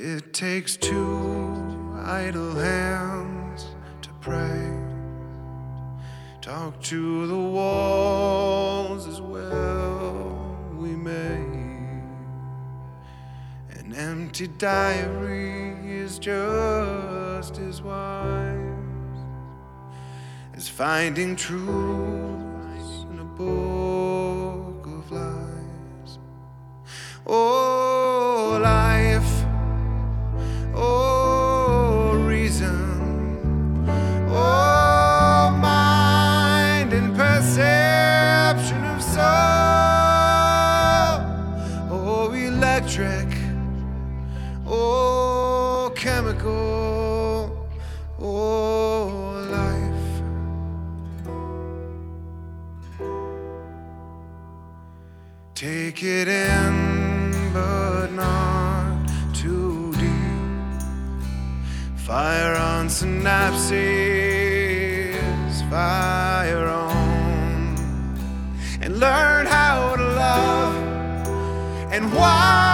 It takes two idle hands to pray. Talk to the walls as well we may. An empty diary is just as wise as finding truths in a book of lies. Oh, life, oh, reason, oh, mind and perception of soul, oh, electric, oh, chemical, oh, life. Take it in, but not too deep. Fire on synapses, fire on, and learn how to love and why.